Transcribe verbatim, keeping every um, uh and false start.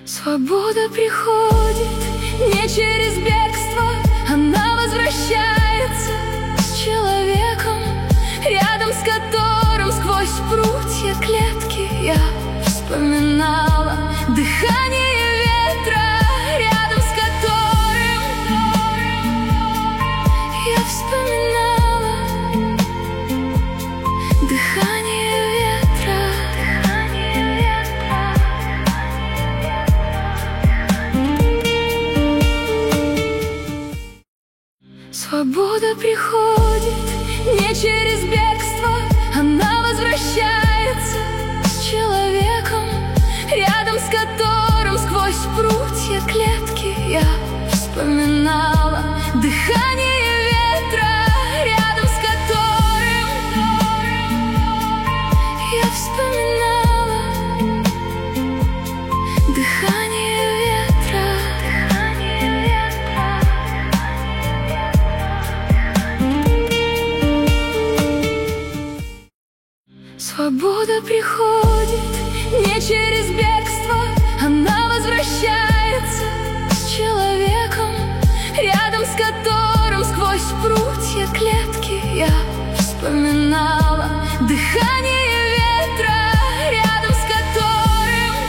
Свобода приходит не через бегство, она возвращается с человеком, рядом с которым сквозь прутья клетки я вспоминала дыхание ветра, рядом с которым я вспоминала дыхание ветра. Свобода приходит не через бегство, она возвращается с человеком, рядом с которым сквозь прутья клетки я вспоминала дыхание ветра, рядом с которым я вспоминала дыхание ветра. Свобода приходит не через бегство, она возвращается с человеком, рядом с которым сквозь прутья клетки я вспоминала дыхание